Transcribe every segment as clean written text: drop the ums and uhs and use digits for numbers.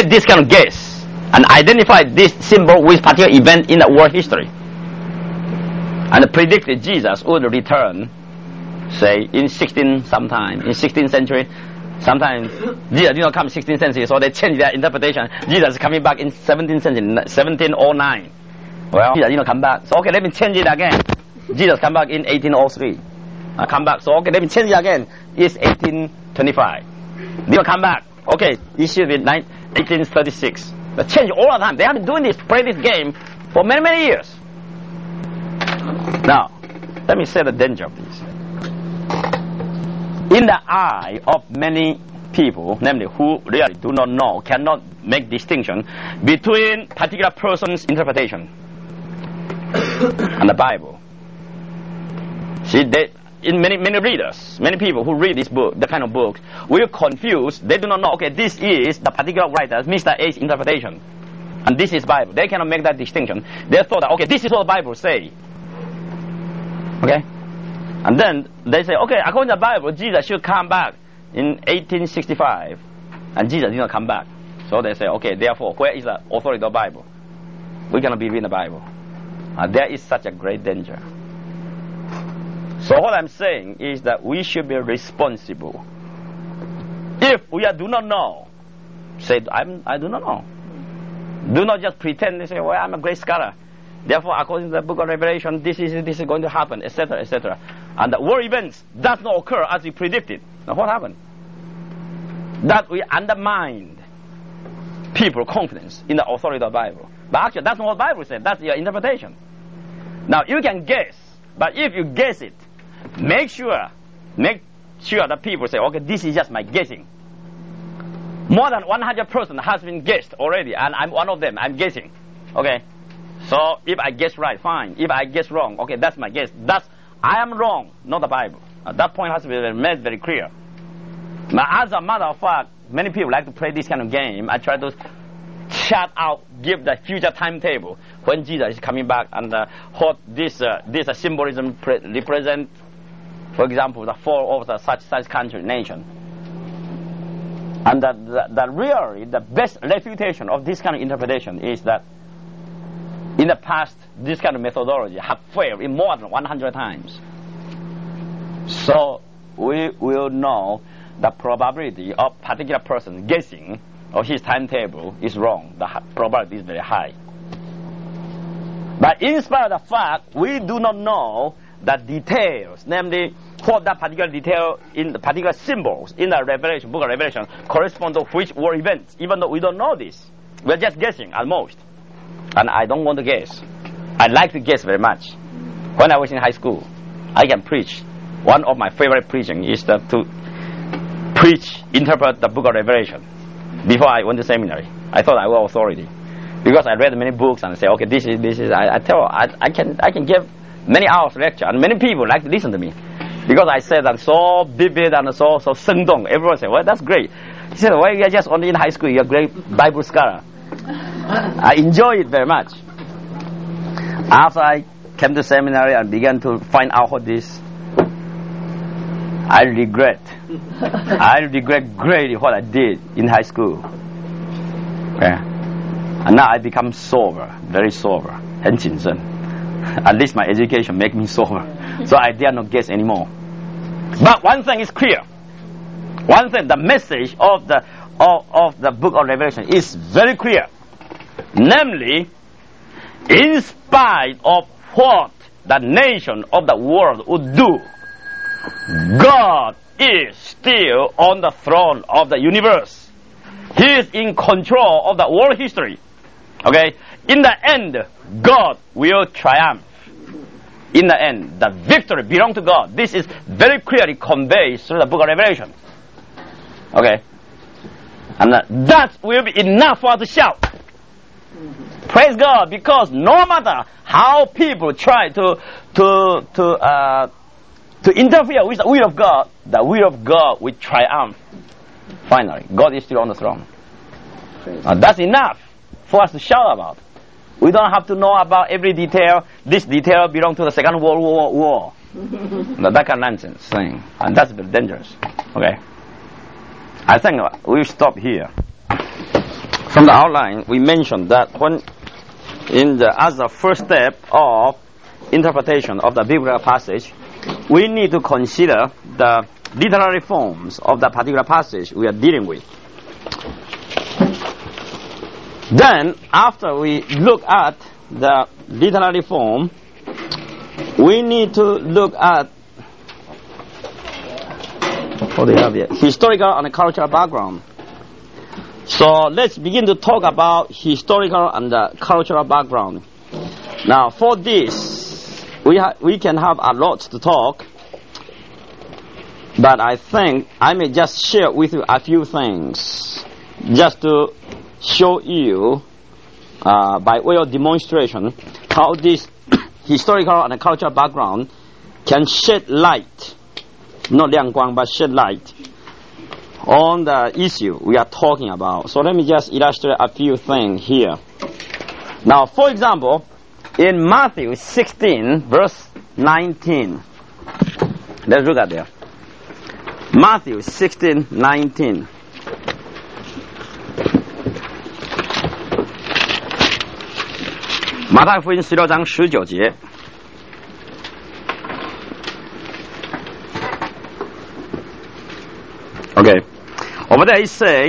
make this kind of guess and identify this symbol with particular event in the world history, and predicted Jesus would return, say, in 16th century. Sometimes Jesus did not come in 16th century, so they changed their interpretation. Jesus is coming back in 17th century, 1709. Well, Jesus did not come back. So, okay, let me change it again. Jesus come back in 1803. Come back. So, okay, let me change it again. It's 1825. Did not come back. Okay, it should be 1836. They change all the time. They have been doing this, play this game for many, many years. Now, let me say the danger of this. In the eye of many people, namely who really do not know, cannot make distinction between particular person's interpretation and the Bible. See, in many readers, many people who read this book, the kind of books, will confuse. They do not know, okay, this is the particular writer, Mr. A's interpretation, and this is Bible. They cannot make that distinction. They thought that, okay, this is what the Bible say. Okay? And then they say, okay, according to the Bible, Jesus should come back in 1865. And Jesus did not come back. So they say, okay, therefore, where is the authority of the Bible? We cannot believe in the Bible. There is such a great danger. So what I'm saying is that we should be responsible. If we do not know, say, I do not know. Do not just pretend and say, well, I'm a great scholar. Therefore, according to the book of Revelation, this is going to happen, etc., etc. And the world events does not occur as we predicted. Now, what happened? That we undermined people's confidence in the authority of the Bible. But actually, that's not what the Bible said. That's your interpretation. Now, you can guess, but if you guess it, make sure that people say, okay, this is just my guessing. More than 100% has been guessed already, and I'm one of them. I'm guessing. Okay? So if I guess right, fine. If I guess wrong, okay, that's my guess. I am wrong, not the Bible. That point has to be made very clear. Now, as a matter of fact, many people like to play this kind of game. I try to shut out, give the future timetable when Jesus is coming back, and what this symbolism represent. For example, the fall of the such country, nation. And really, the best refutation of this kind of interpretation is that in the past, this kind of methodology have failed in more than 100 times. So we will know the probability of particular person guessing or his timetable is wrong. The probability is very high. But in spite of the fact, we do not know the details, namely what that particular detail in the particular symbols in the Revelation, book of Revelation, correspond to which world events, even though we don't know this. We're just guessing at most. And I don't want to guess. I like to guess very much. When I was in high school, I can preach. One of my favorite preaching is to interpret the book of Revelation. Before I went to seminary, I thought I was authority. Because I read many books and say, okay, this is, I can give many hours lecture, and many people like to listen to me. Because I said I'm so vivid and so sengdong. Everyone say, well, that's great. He said, well, you're just only in high school, you're a great Bible scholar. I enjoy it very much. After I came to seminary and began to find out what this, I regret greatly what I did in high school. Yeah. And now I become sober, very sober, 很谨慎. At least my education make me sober, so I dare not guess anymore. But one thing is clear. One thing, the message of the book of Revelation is very clear. Namely, in spite of what the nation of the world would do, God is still on the throne of the universe. He is in control of the world history. Okay? In the end, God will triumph. In the end, the victory belongs to God. This is very clearly conveyed through the book of Revelation. Okay? And that will be enough for us to shout. Praise God, because no matter how people try to interfere with the will of God will triumph. Finally, God is still on the throne. That's enough for us to shout about. We don't have to know about every detail. This detail belongs to the Second World War. That kind of nonsense thing. And that's very dangerous. Okay. I think we'll stop here. From the outline, we mentioned that as the first step of interpretation of the biblical passage, we need to consider the literary forms of the particular passage we are dealing with. Then, after we look at the literary form, we need to look at historical and cultural background. So let's begin to talk about historical and cultural background. Now, for this, we can have a lot to talk, but I think I may just share with you a few things, just to show you, by way of demonstration, how this historical and cultural background can shed light, not 亮光, but shed light on the issue we are talking about. So let me just illustrate a few things here. Now, for example, in Matthew 16, verse 19. Let's look at there. Matthew 16, 19.马太福音16章19节。Okay. Over there it say,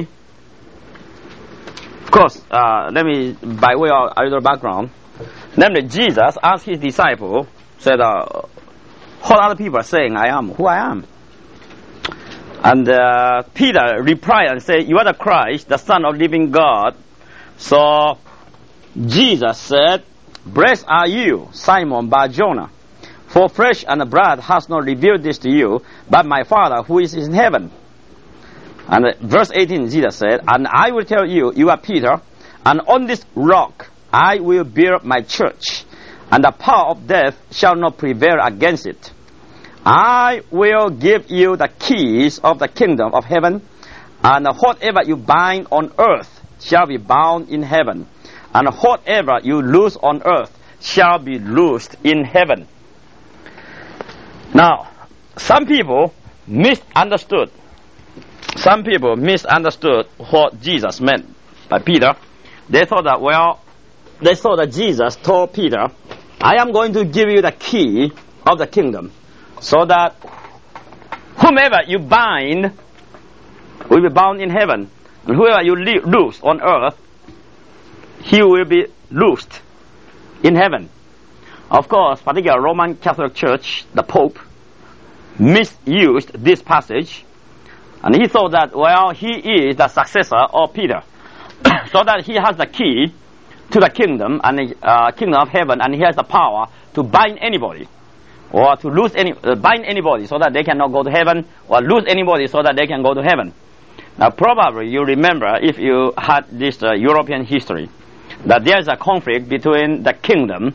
of course, let me, by way of a little background, namely Jesus asked his disciple, said, what other people are saying I am, who I am? And Peter replied and said, you are the Christ, the Son of living God. So Jesus said, blessed are you, Simon Bar-Jonah, for flesh and blood has not revealed this to you, but my Father who is in heaven. And verse 18, Jesus said, and I will tell you, you are Peter, and on this rock I will build my church, and the power of death shall not prevail against it. I will give you the keys of the kingdom of heaven, and whatever you bind on earth shall be bound in heaven, and whatever you loose on earth shall be loosed in heaven. Now, some people misunderstood what Jesus meant by Peter. They thought that Jesus told Peter, I am going to give you the key of the kingdom, so that whomever you bind will be bound in heaven, and whoever you loose on earth, he will be loosed in heaven. Of course, particularly Roman Catholic Church, the Pope, misused this passage, and he thought that, he is the successor of Peter, so that he has the key to the kingdom and the kingdom of heaven, and he has the power to bind anybody, or to bind anybody so that they cannot go to heaven, or loose anybody so that they can go to heaven. Now, probably you remember, if you had this European history, that there is a conflict between the kingdom,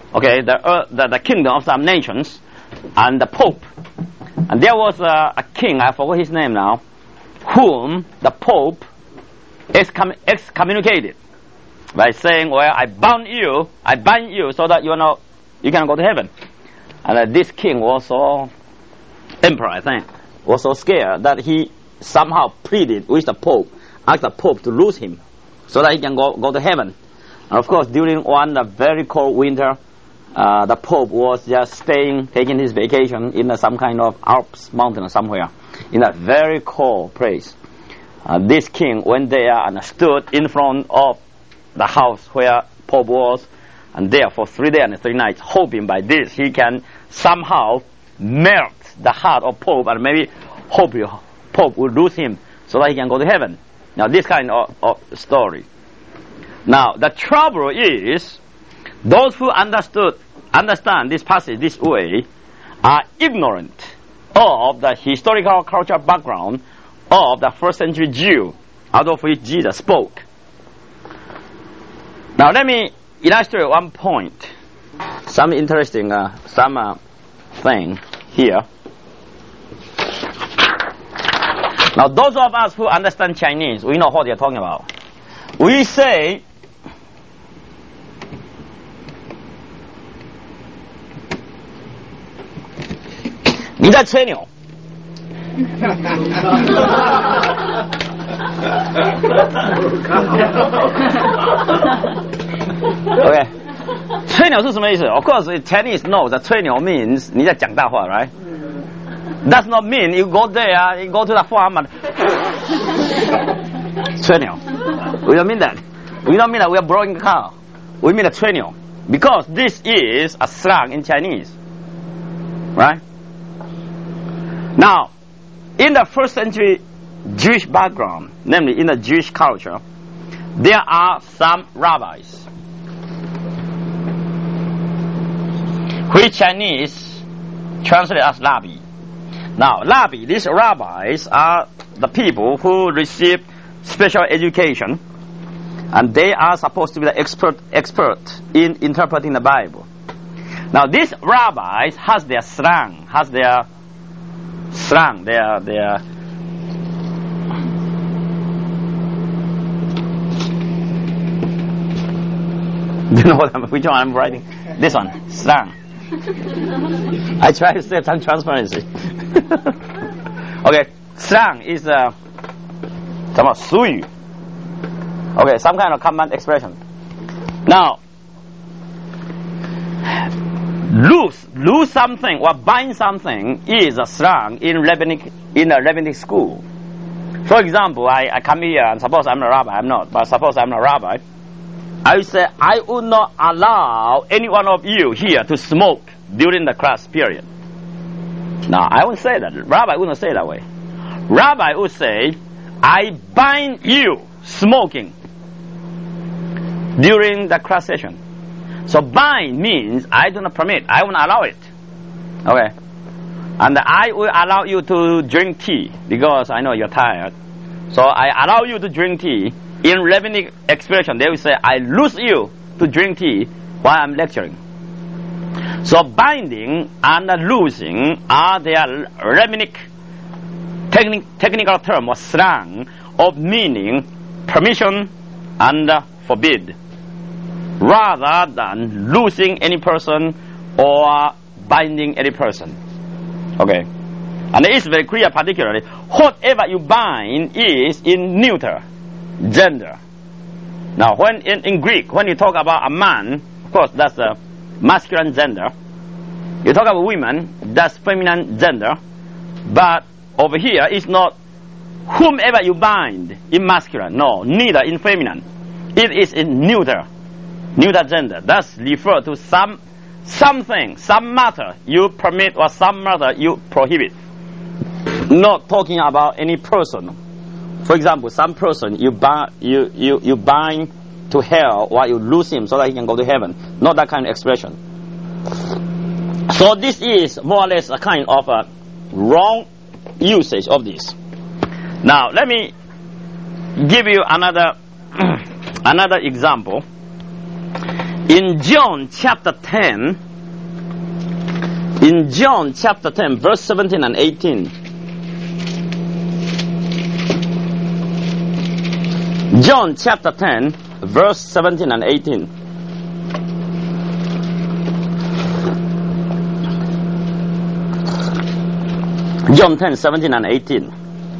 the kingdom of some nations, and the Pope. And there was a king, I forgot his name now, whom the Pope excommunicated by saying, I bind you so that you can go to heaven. And this king was so, emperor I think, was so scared that he somehow pleaded with the Pope, asked the Pope to loose him so that he can go to heaven. And of course, during one very cold winter, the Pope was just taking his vacation in some kind of Alps mountain or somewhere, in a very cold place. This king went there and stood in front of the house where Pope was, and there for 3 days and 3 nights, hoping by this he can somehow melt the heart of Pope, and maybe hope Pope will lose him so that he can go to heaven. Now, this kind of story. Now, the trouble is, those who understand this passage this way are ignorant of the historical cultural background of the first century Jew, out of which Jesus spoke. Now, let me illustrate one point, some interesting thing here. Now, those of us who understand Chinese, we know what they are talking about. We say, "你在吹牛." OK， 吹牛是什么意思 ？Of course, Chinese knows that 吹牛 means 你在讲大话 right? Does not mean you go there, you go to the farm and 吹牛。We don't mean that. We don't mean that we are blowing the cow. We mean a 吹牛 because this is a slang in Chinese, right? Now, in the first century Jewish background, namely in the Jewish culture, there are some rabbis, which Chinese translate as Rabbi. Now, Rabbi, these rabbis are the people who receive special education, and they are supposed to be the expert in interpreting the Bible. Now, these rabbis has their slang, their do you know which one I'm writing? This one, slang. I try to say some transparency. Okay, slang is suyu. Okay, some kind of common expression. Now, lose something or bind something is a slang in a rabbinic school. For example, I come here and suppose I'm a rabbi. I'm not, but suppose I'm a rabbi. I would say I would not allow any one of you here to smoke during the class period. Now, I wouldn't say that. Rabbi wouldn't say that way. Rabbi would say, I bind you smoking during the class session. So bind means I do not permit. I won't allow it. Okay. And I will allow you to drink tea because I know you're tired. So I allow you to drink tea. In rabbinic expression, they will say, I lose you to drink tea while I'm lecturing. So binding and losing are their rabbinic technical term or slang of meaning permission and forbid, rather than losing any person or binding any person. Okay. And it is very clear particularly, whatever you bind is in neuter gender. Now, when in Greek, when you talk about a man, of course, that's the masculine gender. You talk about women, that's feminine gender. But over here, it's not whomever you bind in masculine. No, neither in feminine. It is in neuter gender. That's refer to something, some matter you permit or some matter you prohibit. Not talking about any person. For example, some person you bind to hell or you lose him so that he can go to heaven. Not that kind of expression. So this is more or less a kind of a wrong usage of this. Now let me give you another example. In John chapter 10, verse 17 and 18. John chapter 10, verse 17 and 18. John 10, 17 and 18.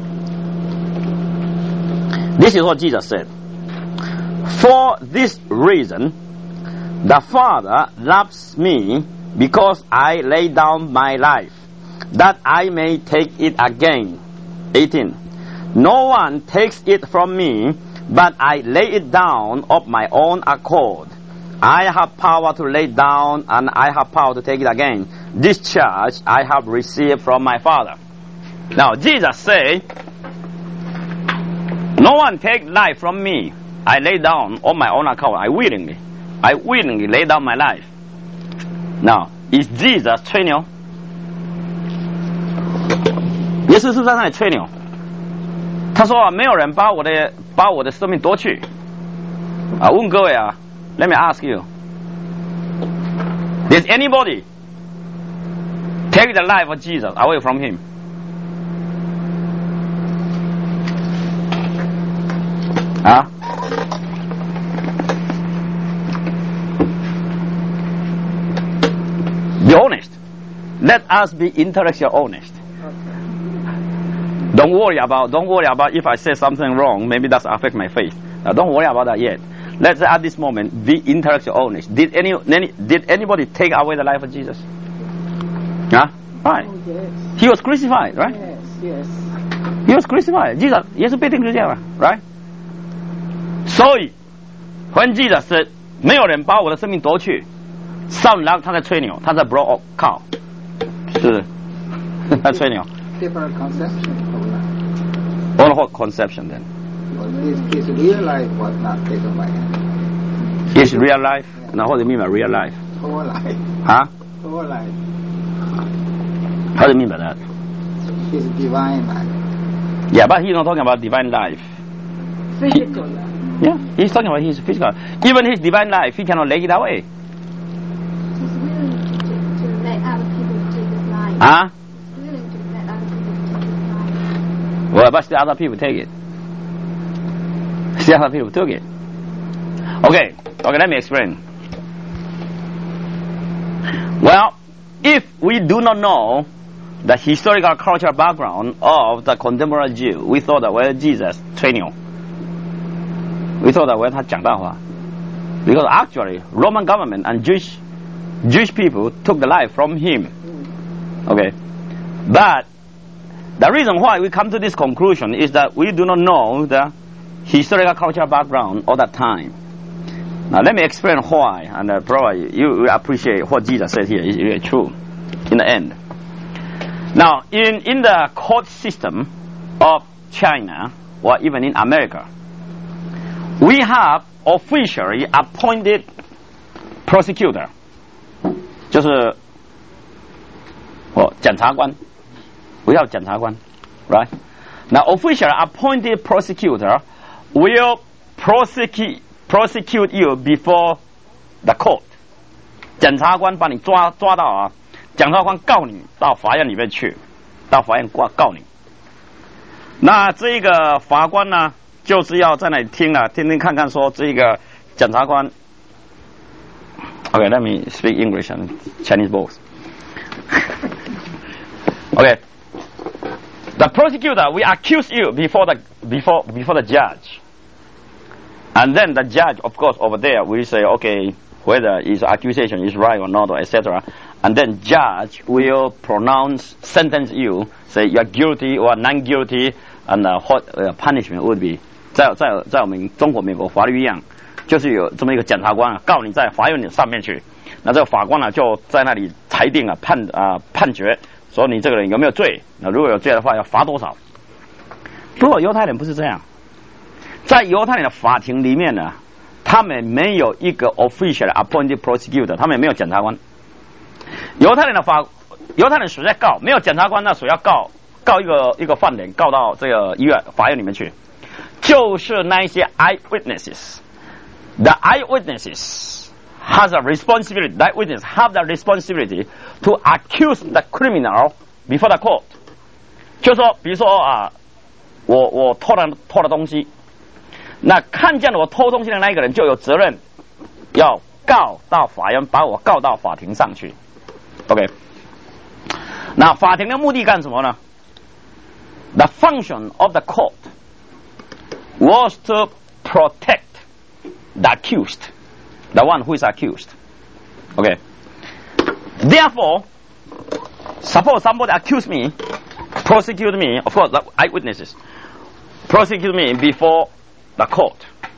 This is what Jesus said. For this reason, the Father loves me because I lay down my life, that I may take it again. 18. No one takes it from me, but I lay it down of my own accord. I have power to lay down, and I have power to take it again. This charge I have received from my Father. Now, Jesus said, no one take life from me. I lay down of my own accord. I willingly lay down my life. Now, is Jesus 吹牛？耶稣是在那里吹牛。他说啊，没有人把我的生命夺去。啊，问各位啊 ，Let me ask you, does anybody take the life of Jesus away from him? Be honest. Let us be intellectually honest. Don't worry about if I say something wrong, maybe that's affect my faith. Don't worry about that yet. Let's say at this moment, we intellectual honest. Did anybody take away the life of Jesus? Huh? Right. Oh, yes. He was crucified, right? Yes. He was crucified. Jesus 耶稣被钉十字架了 right? 所以 when Jesus said 没有人把我的生命夺去，少年郎他在吹牛，他在 blow up cow， 是不是？他吹牛。 Different conception of life. What conception then? His real life was not taken by him. Is real life? Now what do you mean by real life? Whole life. Huh? Whole life. How do you mean by that? His divine life. Yeah, but he's not talking about divine life. Physical life. Yeah, he's talking about his physical. Even his divine life, he cannot take it away. He's willing to let other people take his life. Huh? He's willing to let other people take his life. Well, but still other people take it. Still other people took it. Okay, let me explain. Well, if we do not know the historical cultural background of the contemporary Jew, we thought that well, Jesus 吹牛. We thought that well, 他讲大话. Because actually, Roman government and Jewish people took the life from him. Okay, but the reason why we come to this conclusion is that we do not know the historical cultural background of that time. Now let me explain why, and probably you will appreciate what Jesus said here is really true in the end. Now, in the court system of China, or even in America, we have officially appointed prosecutor, 就是检察官. We have 检察官, right? Now, officially appointed prosecutor will prosecute you before the court. 检察官把你抓到啊，检察官告你到法院里面去，到法院告你。那这个法官呢，就是要在那里听看看说这个检察官。Okay, let me speak English and Chinese both. Okay, the prosecutor will accuse you before the judge. And then the judge, of course, over there will say, okay, whether his accusation is right or not, or etc. And then judge will sentence you, say you're guilty or non-guilty, and what punishment would be. 在我们中国、美国法律一样，就是有这么一个检察官告你在法院上面去，那这个法官呢就在那里裁定判决，说你这个人有没有罪。那如果有罪的话，要罚多少？不过犹太人不是这样。在犹太人的法庭里面呢，他们没有一个 official appointed prosecutor， 他们也没有检察官。犹太人谁在告？没有检察官，那谁要告一个犯人，告到这个法院里面去？就是那一些 eyewitnesses。The eyewitnesses has a responsibility. The eyewitnesses have the responsibility to accuse the criminal before the court. 就说，比如说啊，我偷了东西。那看见了我偷东西的那一个人就有责任要告到法院，把我告到法庭上去。OK， 那法庭的目的干什么呢？ The function of the court was to protect the accused, the one who is accused. Okay. Therefore, suppose somebody accused me, prosecute me, of course, the eyewitnesses, prosecute me before the court.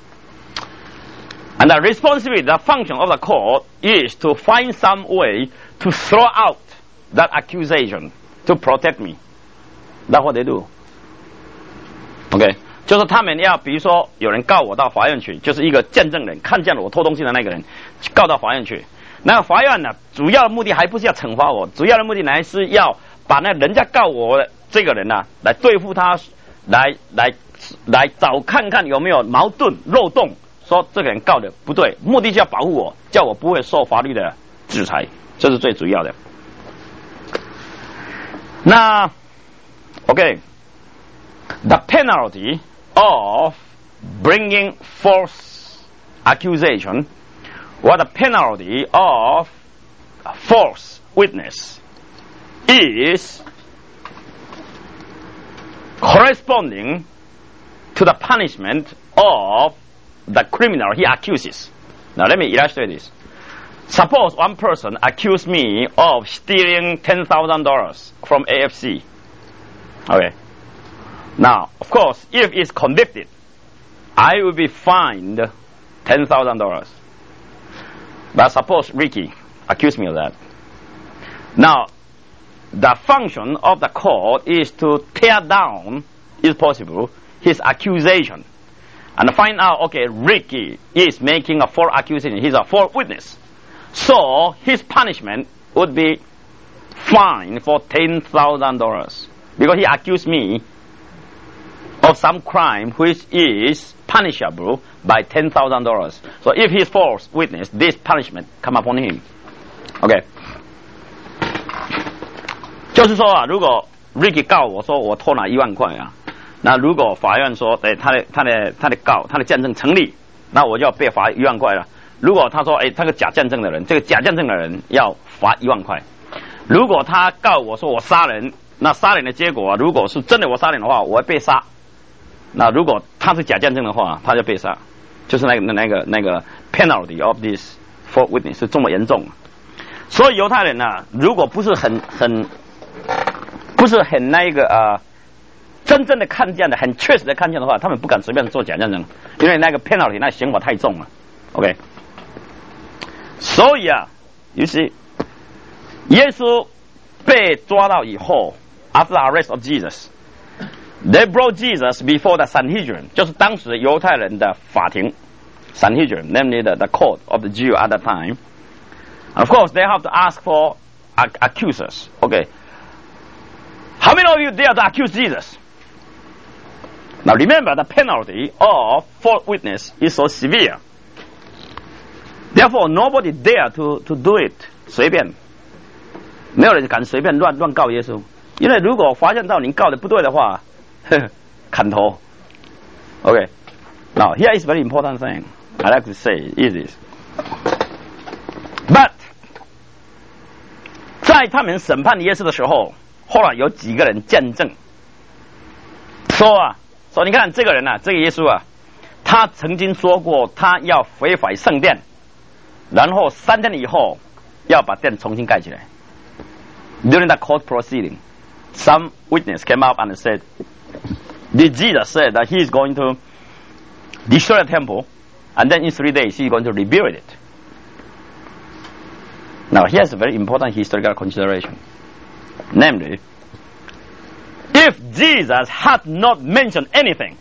And the responsibility, the function of the court is to find some way to throw out that accusation to protect me. That's what they do. Okay. 就是他们要，比如说有人告我到法院去，就是一个见证人看见了我偷东西的那个人，告到法院去。那个法院呢，主要的目的还不是要惩罚我，主要的目的呢是要把那人家告我的这个人呢，来对付他，来找看看有没有矛盾漏洞，说这个人告的不对，目的就要保护我，叫我不会受法律的制裁，这是最主要的。那 OK，the penalty of bringing false accusation, or the penalty of false witness is corresponding to the punishment of the criminal he accuses. Now let me illustrate this. Suppose one person accused me of stealing $10,000 from AFC. Okay. Now, of course, if it's convicted, I will be fined $10,000. But suppose Ricky accused me of that. Now, the function of the court is to tear down, if possible, his accusation and find out, okay, Ricky is making a false accusation. He's a false witness. So his punishment would be fine for $10,000 because he accused me of some crime which is punishable by $10,000. So if he's false witness, this punishment come upon him. Okay. 就是说啊，如果 Ricky 告我说我偷拿1万块啊，那如果法院说，他的见证成立，那我就要被罚1万块了。如果他说，他个假见证的人，这个假见证的人要罚1万块。如果他告我说我杀人，那杀人的结果，如果是真的我杀人的话，我会被杀。那如果他是假见证的话，他就被杀。就是那个 penalty of this false witness 是这么严重。所以犹太人啊，如果不是很真正的看见的，很确实的看见的话，他们不敢随便做假见证，因为那个 penalty 那刑罚太重了。OK， 所以啊，于是耶稣被抓到以后 ，after the arrest of Jesus，they brought Jesus before the Sanhedrin， 就是当时犹太人的法庭 ，Sanhedrin，namely the court of the Jew at that time。Of course, they have to ask for accusers. Okay. How many of you dare to accuse Jesus? Now remember, the penalty of false witness is so severe. Therefore, nobody dare to do it. 随便，没有人敢随便乱告耶稣，因为如果发现到你告的不对的话，砍头。Okay. Now here is very important thing. I like to say is this. But 在他们审判耶稣的时候，后来有几个人见证，说你看这个人啊，这个耶稣啊，他曾经说过他要毁坏圣殿，然后3天以后要把殿重新盖起来。During the court proceeding, some witness came up and said, "Did Jesus say that he is going to destroy the temple, and then in 3 days he is going to rebuild it?" Now, here's a very important historical consideration. Namely, if Jesus had not mentioned anything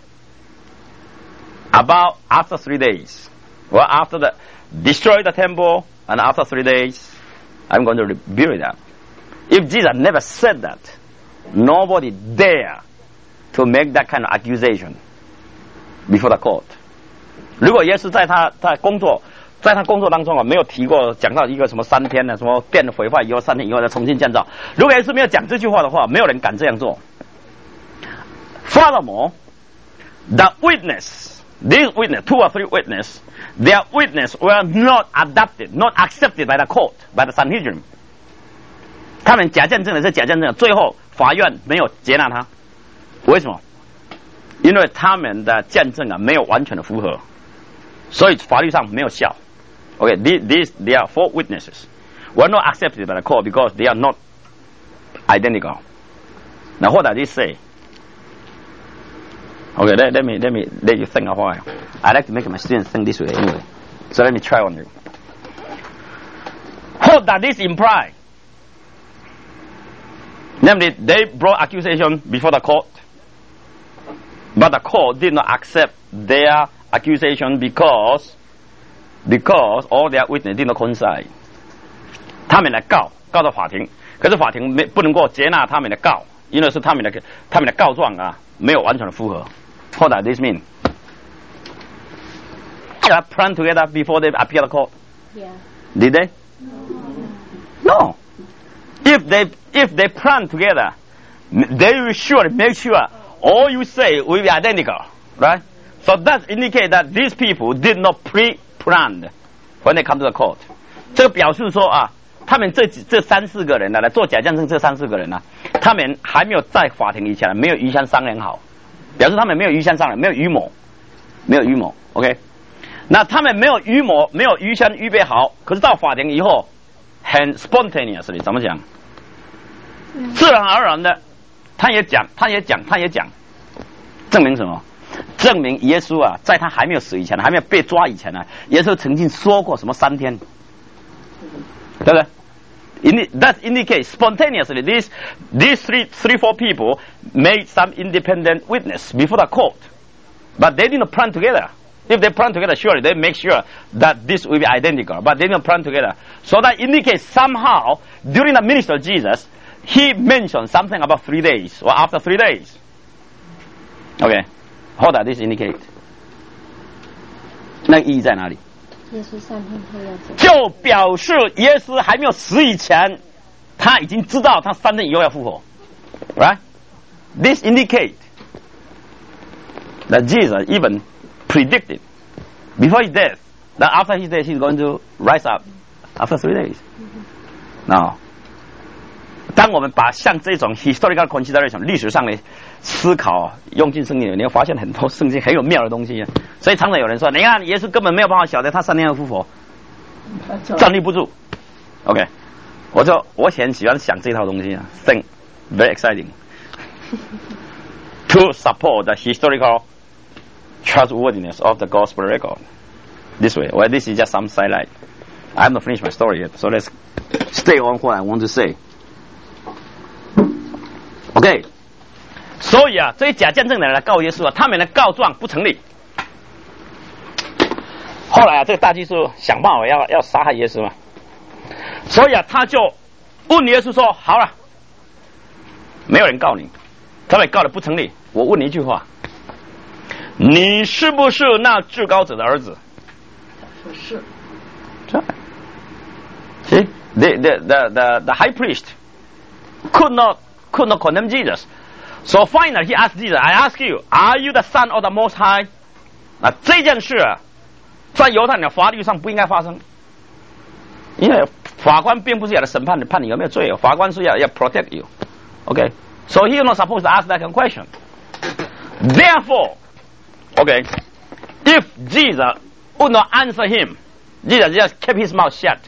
about after 3 days, or after destroy the temple, and after 3 days, I'm going to rebuild it. If Jesus never said that, nobody dare to make that kind of accusation before the court. 如果耶稣在他工作当中啊，没有提过讲到一个什么3天呢，什么殿毁坏以后3天以后再重新建造。如果耶稣没有讲这句话的话，没有人敢这样做。Furthermore, the witness, these witness, 2 or 3 witness, their witness were not adopted, not accepted by the court, by the Sanhedrin. 他们假见证的是假见证，最后法院没有接纳他。为什么？因为他们的见证啊没有完全的符合，所以法律上没有效。Okay, they are 4 witnesses. Were not accepted by the court because they are not identical. Now, what does this say? Okay, let you think a while. I like to make my students think this way anyway. So let me try on you. What does this imply? Namely, they brought accusation before the court, but the court did not accept their accusation because all their witness did not coincide. 他们来告到法庭，可是法庭不能够接纳他们的告，因为是他们的告状啊没有完全的符合。What does this mean? They planned together before they appear the court. Yeah. Did they? No. If they plan together, they will surely make sure all you say will be identical, right? So that indicates that these people did not pre-plan when they come to the court. 这个表示说啊，他们这3、4个人来做假见证，这3、4个人啊， 他们还没有在法庭以前没有预先商量好，表示他们没有预先商量，没有预谋，OK。那他们没有预谋，没有预先预备好，可是到法庭以后，很 spontaneously 怎么讲？自然而然的，他也讲，证明什么？证明耶稣啊，在他还没有死以前，还没有被抓以前呢，耶稣曾经说过什么3天，对不对？That indicates spontaneously these 4 people made some independent witness before the court, but they didn't plan together. If they plan together, surely they make sure that this will be identical, but they didn't plan together. So that indicates somehow during the ministry of Jesus, he mentioned something about 3 days or after 3 days. Okay, how does this indicate? 那意义在哪里？ 耶稣3天后要走， 就表示耶稣还没有死以前，他已经知道他3天以后要复活 ，right? This indicates that Jesus even predicted before his death that after his death he's going to rise up after 3 days. Now, 当我们把像这种 historical consideration 历史上的思考用进圣经里，你会发现很多圣经很有妙的东西。所以常常有人说，你看耶稣根本没有办法晓得他3天要复活，站立不住。OK， 我很喜欢想这套东西啊 ，think very exciting to support the historical trustworthiness of the gospel record. This way, well, this is just some sidelight. I haven't finished my story yet, so let's stay on what I want to say. OK， 所以啊，这些假见证的人来告耶稣啊，他们的告状不成立。后来啊，这个大祭司想办法要杀害耶稣嘛，所以啊，他就问耶稣说：“好了，没有人告你，他们告的不成立。我问你一句话，你是不是那至高者的儿子？” 说是。 See, the high priest could not condemn Jesus. So finally, he asked Jesus, "I ask you, are you the Son of the Most High?" 那这件事啊，在犹太人的法律上不应该发生，因为法官并不是要来审判你，判你有没有罪，法官是要 protect you. Okay, so he is not supposed to ask that question. Therefore, okay, if Jesus would not answer him, Jesus just kept his mouth shut.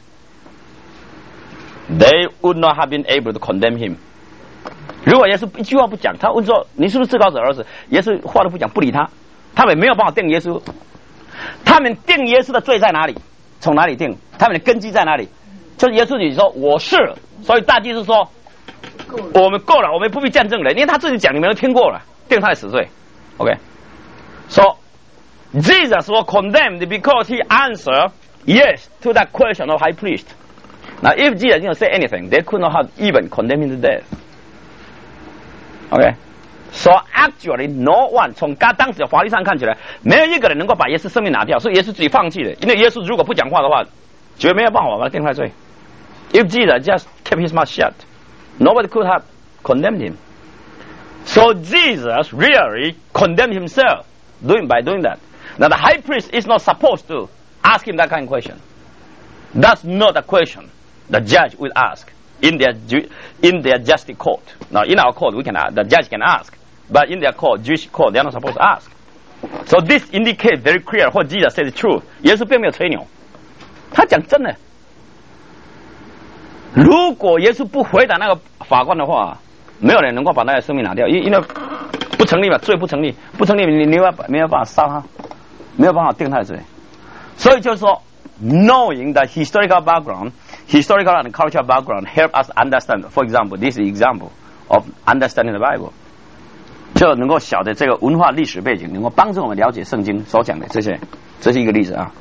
They would not have been able to condemn him. 如果耶稣一句话不讲，他问说你是不是至高者儿子？耶稣话都不讲，不理他，他们没有办法定耶稣。他们定耶稣的罪在哪里？从哪里定？他们的根基在哪里？就是耶稣你说我是，所以大祭司说我们够了，我们不必见证人，因为他自己讲你们都听过了，定他的死罪。OK， so Jesus was condemned because he answered yes to that question of high priest. Now, if Jesus didn't say anything, they could not have even condemned him to death. Okay? So actually, no one 从当时的法律上看起来，没有一个人能够把耶稣生命拿掉，是耶稣自己放弃的。因为耶稣如果不讲话的话，绝没有办法把他定他罪。If Jesus just kept his mouth shut, nobody could have condemned him. So Jesus really condemned himself by doing that. Now the high priest is not supposed to ask him that kind of question. That's not a question the judge will ask in their justice court. Now in our court the judge can ask, but in their court, Jewish court, they are not supposed to ask. So this indicates very clear what Jesus said is true. 耶稣并没有吹牛，他讲真的。如果耶稣不回答那个法官的话，没有人能够把他的生命拿掉，因为不成立嘛，罪不成立，不成立你没有办法杀他，没有办法定他的罪。所以就是说 knowing the historical background, historical and cultural background help us understand. For example, this is an example of understanding the Bible. 就能够晓得这个文化历史背景，能够帮助我们了解圣经所讲的这些，这是一个例子啊。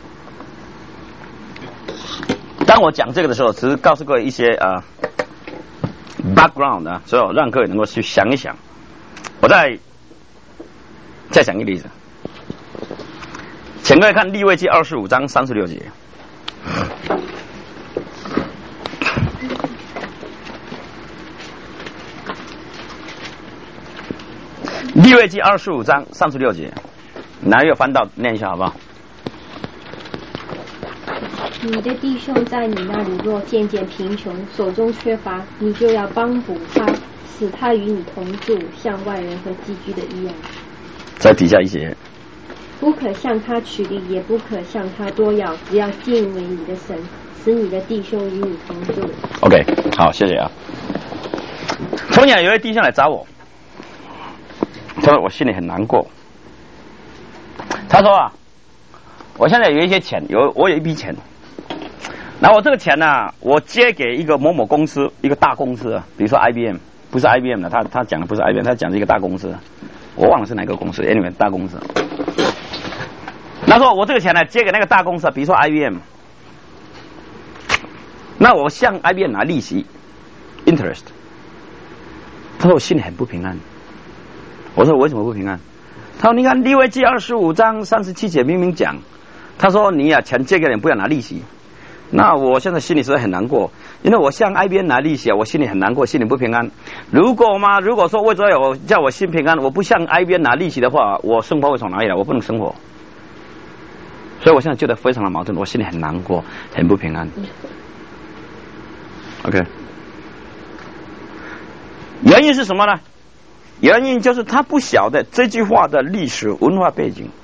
当我讲这个的时候，只是告诉各位一些background 啊，所以让各位能够去想一想。我再讲一个例子，请各位看利未记25章36节。利未记25章36节，哪有翻到念一下好不好？ 你的弟兄在你那里若渐渐贫穷，手中缺乏，你就要帮补他， 使他与你同住，像外人和寄居的一样。 在底下一节， 不可向他取利，也不可向他多要，只要敬畏你的神，使你的弟兄与你同住。 OK， 好，谢谢啊。昨天有位弟兄来找我，他说我心里很难过。他说啊，我现在有一些钱，我有一笔钱，那我这个钱呢，我借给一个某某公司，一个大公司啊，比如说 IBM， 不是 IBM 的，他讲的不是 IBM， 他讲的一个大公司，我忘了是哪个公司 ，anyway 大公司。那说我这个钱呢，借给那个大公司，比如说 IBM， 那我向 IBM 拿利息 interest， 他说我心里很不平安。我说我为什么不平安？他说你看利未记25章37节明明讲，他说你啊钱借给人不要拿利息。那我现在心里实在很难过，因为我向 IBM 拿利息啊，我心里很难过，心里不平安。如果说为了有叫我心平安，我不向 IBM 拿利息的话，我生活会从哪里来？我不能生活。所以我现在觉得非常的矛盾，我心里很难过，很不平安。OK， 原因是什么呢？原因就是他不晓得这句话的历史文化背景。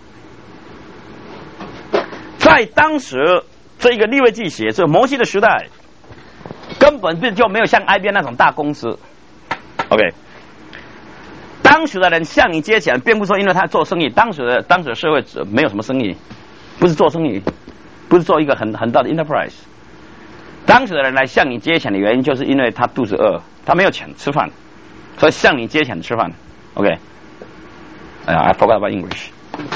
在当时这个利未记写，这摩西的时代，根本就没有像 IBM 那种大公司。OK， 当时的人向你借钱，并不是说因为他做生意，当时的社会没有什么生意，不是做生意，不是做一个很大的 enterprise。当时的人来向你借钱的原因，就是因为他肚子饿，他没有钱吃饭，所以向你借钱吃饭。OK， I forgot about English.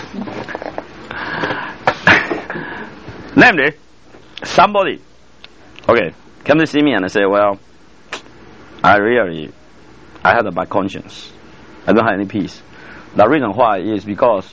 Namely, somebody, okay, come to see me and say, well, I had a bad conscience. I don't have any peace. The reason why is because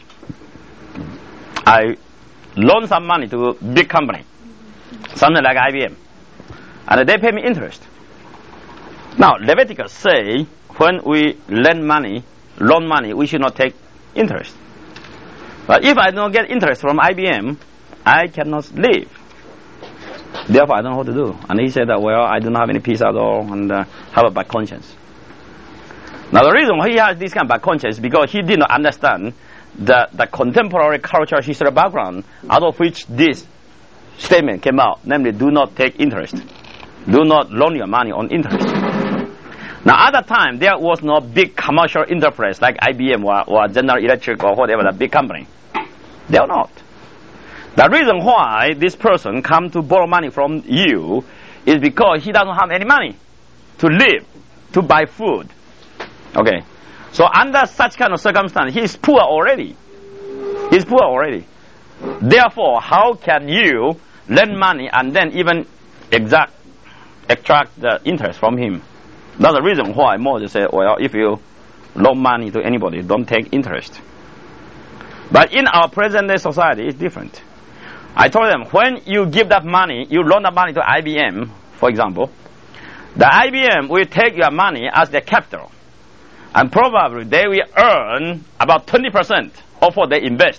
I loaned some money to a big company, something like IBM, and they pay me interest. Now, Leviticus say when we loan money, we should not take interest. But if I don't get interest from IBM, I cannot live. Therefore, I don't know what to do. And he said that, well, I do not have any peace at all and have a bad conscience. Now, the reason why he has this kind of bad conscience is because he did not understand the contemporary cultural history background out of which this statement came out, namely, do not take interest. Do not loan your money on interest. Now, at that time, there was no big commercial enterprise like IBM or General Electric or whatever, the big company. They are not. The reason why this person come to borrow money from you is because he doesn't have any money to live, to buy food. Okay. So under such kind of circumstance, he is poor already. He is poor already. Therefore, how can you lend money and then even extract the interest from him? That's the reason why Moses said, well, if you loan money to anybody, don't take interest. But in our present day society, it's different. I told them, when you give that money, you loan that money to IBM, for example, the IBM will take your money as their capital. And probably they will earn about 20% of what they invest.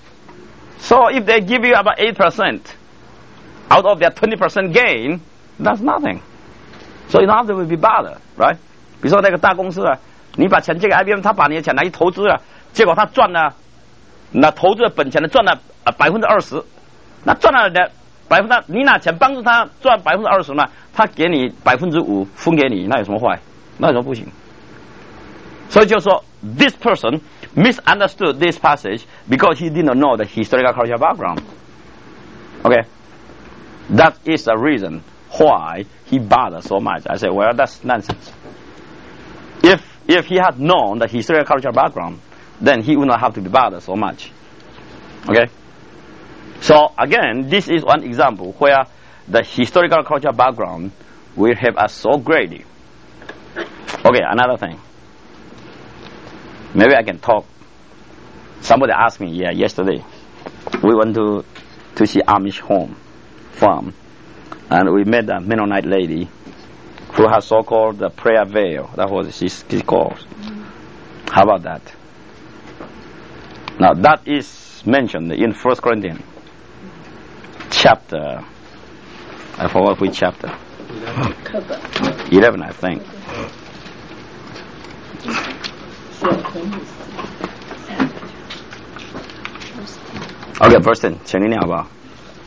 So if they give you about 8% out of their 20% gain, that's nothing. So you don't have to be bothered, right? 比如说那个大公司啊，你把钱借给 IBM， 他把你的钱拿去投资了，结果他赚了，那投资的本钱的赚了20%，那赚了的你拿钱帮助他赚20%嘛，他给你5%分给你，那有什么坏？那有什么不行？所以就说 this person misunderstood this passage because he did not know the historical cultural background. Okay, that is the reason why he bothered so much. I said, well, that's nonsense. If he had known the historical cultural background, then he would not have to be bothered so much. Okay. So again, this is one example where the historical cultural background will help us so greatly. Okay, another thing. Maybe I can talk. Somebody asked me, yesterday, we went to see Amish farm, and we met a Mennonite lady who has so-called the prayer veil. That was she's called. How about that? Now that is mentioned in 1 Corinthians chapter, I forgot which chapter. 11, I think. OK, verse 10，请你念好不好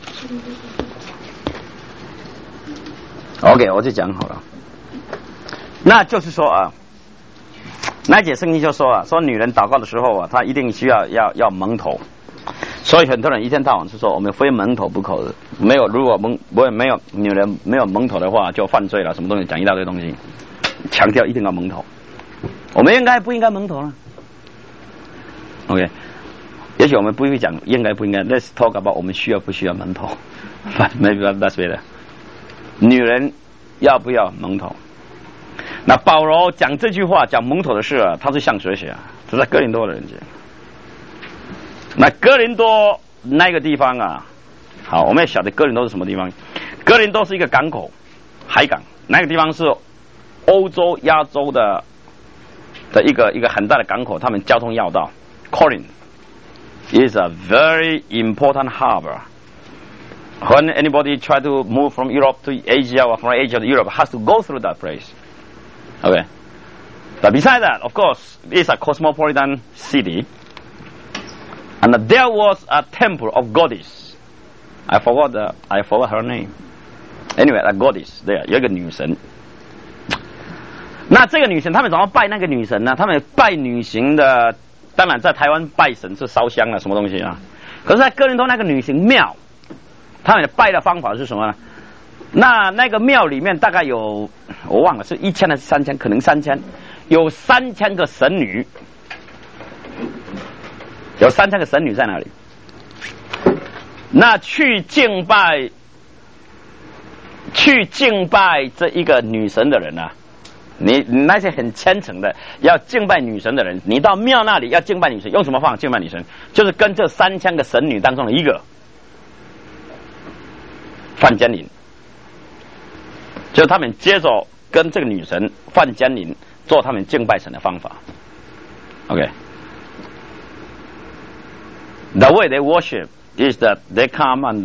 ？OK， 我就讲好了。那就是说啊，那节圣经就说啊，说女人祷告的时候啊，她一定需要蒙头。所以很多人一天到晚是说我们非蒙头不可的，没有如果没有女人没有蒙头的话就犯罪了，什么东西讲一大堆东西，强调一定要蒙头。我们应该不应该蒙头呢 ？OK， 也许我们不会讲应该不应该 ，Let's talk about 我们需要不需要蒙头。Maybe that's better。女人要不要蒙头？那保罗讲这句话讲蒙头的事啊，他是向谁写啊？是在哥林多的人讲。那哥林多那个地方啊，好，我们也晓得哥林多是什么地方。哥林多是一个港口，海港，那个地方是欧洲、亚洲的一个很大的港口，他们交通要道。Corinth is a very important harbor. When anybody try to move from Europe to Asia or from Asia to Europe, has to go through that place. Okay. But besides that, of course, it's a cosmopolitan city. And there was a temple of goddess. I forgot her name. Anyway, a goddess there 有一个女神。那这个女神，他们怎么拜那个女神呢？他们拜女神的，当然在台湾拜神是烧香啊，什么东西啊？可是，在哥林多那个女神庙，他们拜的方法是什么呢？那个庙里面大概有我忘了是1000还是3000，可能3000，有3000个神女。有3000个神女在那里，那去敬拜这一个女神的人啊，你那些很虔诚的要敬拜女神的人，你到庙那里要敬拜女神，用什么方法敬拜女神？就是跟这3000个神女当中的一个犯奸淫，就是他们接着跟这个女神犯奸淫，做他们敬拜神的方法。OK。The way they worship is that they come and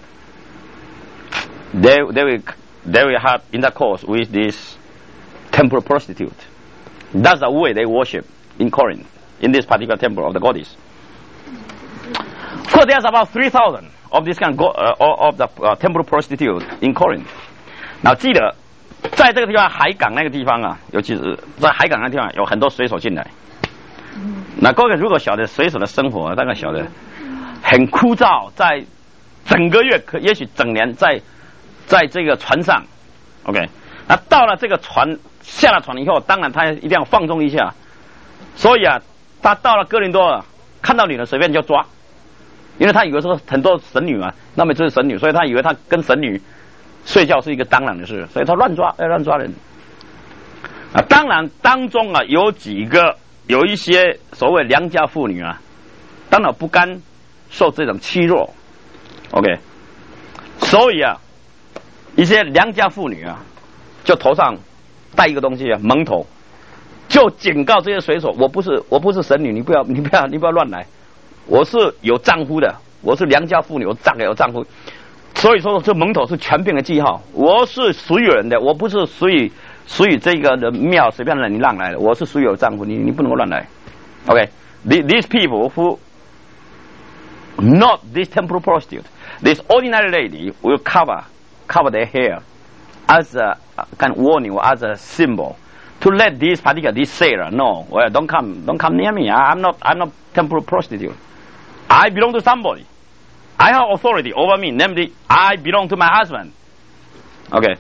they will have intercourse with this temple prostitute. That's the way they worship in Corinth, in this particular temple of the goddess. So there's about 3,000 of this kind of the temple prostitute in Corinth. Now 记得在这个地方海港那个地方啊，尤其是在海港那个地方有很多水手进来。那各位如果晓得水手的生活，大概晓得很枯燥，在整个月，也许整年在这个船上 ，OK， 那到了这个船下了船以后，当然他一定要放纵一下，所以啊，他到了哥林多啊，看到女人随便就抓，因为他以为说很多神女嘛，那么就是神女，所以他以为他跟神女睡觉是一个当然的事，所以他乱抓人。啊，当然当中啊有一些所谓良家妇女啊，当然不甘受这种欺弱 ，OK， 所以啊，一些良家妇女啊，就头上戴一个东西啊，蒙头，就警告这些水手，我不是神女，你不要乱来，我是有丈夫的，我是良家妇女，我有丈夫，所以说这蒙头是权柄的记号，我是属于人的，我不是属于这个人庙随便让你让来的，我是属于有丈夫，你不能够乱来。OK，these people who not this temple prostitute, this ordinary lady will cover their hair as a kind of warning or as a symbol to let this sailor know, well, don't come near me. I'm not temple prostitute. I belong to somebody. I have authority over me, namely, I belong to my husband. OK.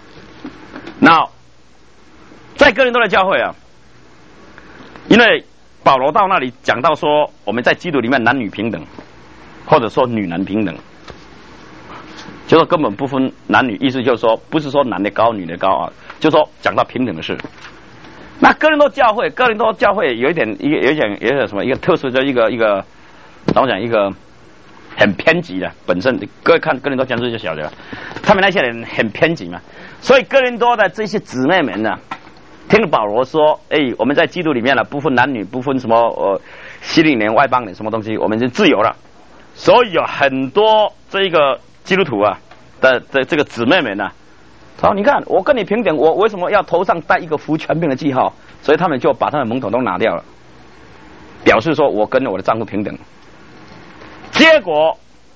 Now, 在哥林多的教会啊，因为保罗到那里讲到说，我们在基督里面男女平等，或者说女男平等，就说根本不分男女，意思就是说，不是说男的高女的高啊，就说讲到平等的事。那哥林多教会有一点什么一个特殊的一个怎么讲，一个很偏激的本身，各位看哥林多讲述就晓得了，他们那些人很偏激嘛，所以哥林多的这些姊妹们呢，听了保罗说，我们在基督里面了，不分男女，不分什么希利年、外邦人什么东西，我们就自由了。所以有很多这个基督徒啊的这个姊妹们呢， 好，你看我跟你平等，我为什么要头上戴一个服权柄的记号？所以他们就把他们蒙头都拿掉了，表示说我跟我的丈夫平等。结果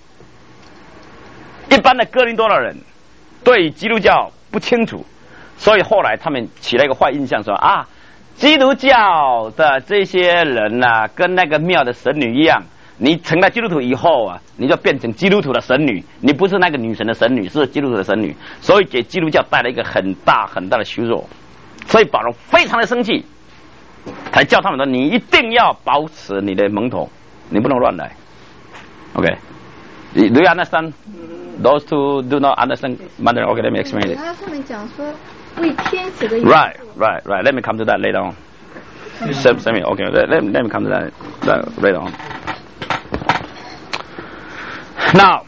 一般的哥林多的人对基督教不清楚，所以后来他们起了一个坏印象，说啊，基督教的这些人啊，跟那个庙的神女一样。你成了基督徒以后啊，你就变成基督徒的神女，你不是那个女神的神女，是基督徒的神女，所以给基督教带来一个很大很大的羞辱。所以保罗非常的生气，才叫他们说：你一定要保持你的蒙头，你不能乱来。Okay, do you understand? Those two do not understand Mandarin. Okay, let me explain it. 他上面讲说为天使的 Right. Let me come to that later on. Okay, let me come to that later on. Now,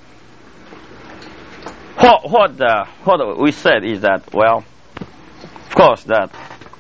what we said is that, well, of course, that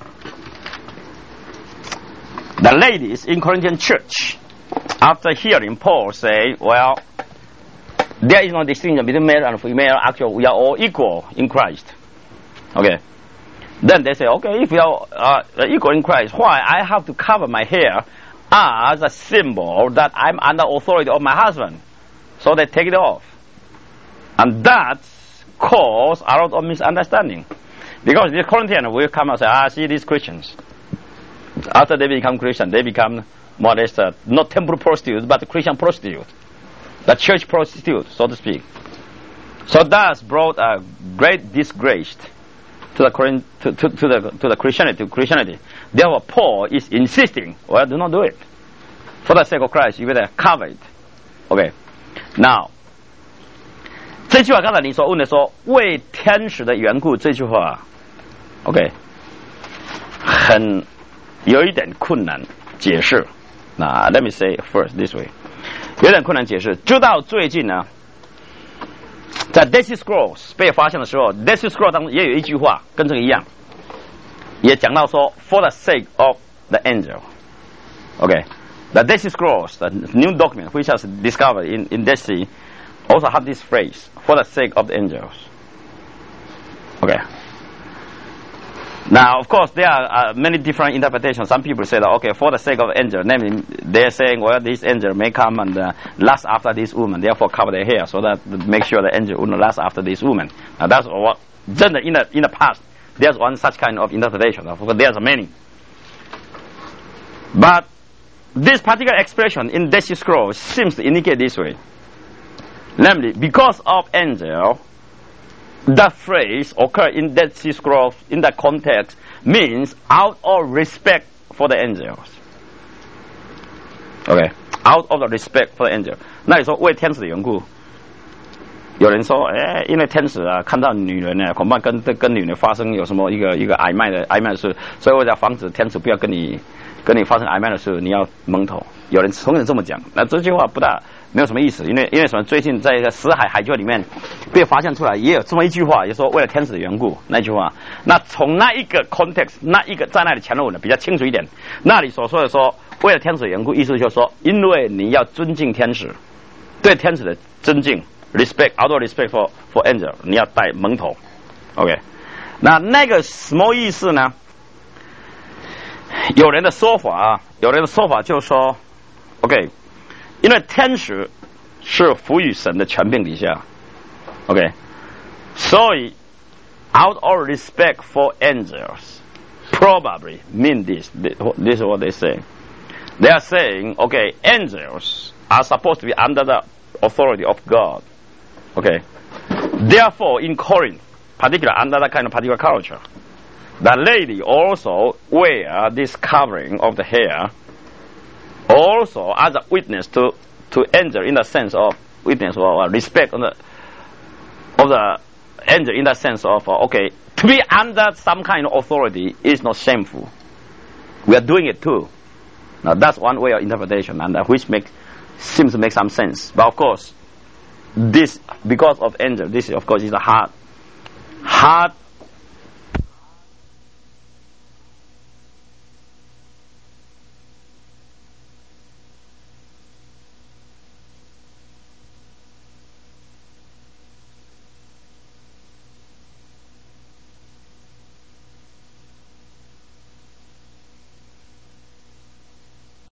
the ladies in Corinthian church, after hearing Paul say, well, there is no distinction between male and female. Actually, we are all equal in Christ. Okay. Then they say, okay, if we are equal in Christ, why I have to cover my hair as a symbol that I'm under authority of my husband? So they take it off. And that caused a lot of misunderstanding. Because the Corinthians will come and say, see these Christians. After they become Christian, they become more or less not temple prostitutes, but Christian prostitutes. The church prostitute, so to speak. So that brought a great disgrace to the Christianity. Therefore, Paul is insisting, well, do not do it. For the sake of Christ, you better cover it. Okay. Now, 这句话刚才你所问的说为天使的缘故，这句话 ，OK， 很有一点困难解释。那 let me say first this way， 有点困难解释。直到最近呢，在 Dead Sea Scrolls 被发现的时候 ，Dead Sea Scrolls 当中也有一句话跟这个一样，也讲到说 for the sake of the angel。OK。The Dead Sea Scrolls, the new document which was discovered in Dead Sea, also have this phrase, for the sake of the angels. Okay. Now, of course, there are many different interpretations. Some people say that, okay, for the sake of the angel, namely, they're saying, well, this angel may come and last after this woman, therefore cover their hair, so that make sure the angel will not last after this woman. Now, that's what, in the past, there's one such kind of interpretation. Of course, there's many. But this particular expression in Dead Sea Scrolls seems to indicate this way. Namely, because of angel, the phrase occurs in Dead Sea Scrolls in the context means out of respect for the angels. Okay, out of the respect for the angel. 那你说为天使的缘故，有人说，因为天使啊看到女人呢，恐怕跟女人发生有什么一个暧昧的事，所以为了防止天使不要跟你发生暧昧的事，你要蒙头。有人从这么讲，那这句话没有什么意思，因为什么？最近在一个死海海龟里面被发现出来，也有这么一句话，也说为了天使的缘故那句话。那从那一个 context， 那一个在那里前文的比较清楚一点。那里所说的说为了天使的缘故，意思就是说，因为你要尊敬天使，对天使的尊敬 respect， out of respect for angel， 你要戴蒙头。OK， 那个什么意思呢？有人的说法就是说 ，OK， 因为天使是服于神的权柄底下 ，OK， 所以 out of respect for angels probably mean this. This is what they say. They are saying, okay, angels are supposed to be under the authority of God. Okay, therefore in Corinth, particularly under that kind of particular culture, the lady also wear this covering of the hair, also as a witness to angel in the sense of witness or respect of the angel in the sense of okay, to be under some kind of authority is not shameful. We are doing it too. Now that's one way of interpretation, and which seems to make some sense. But of course, this because of angel, this of course is a hard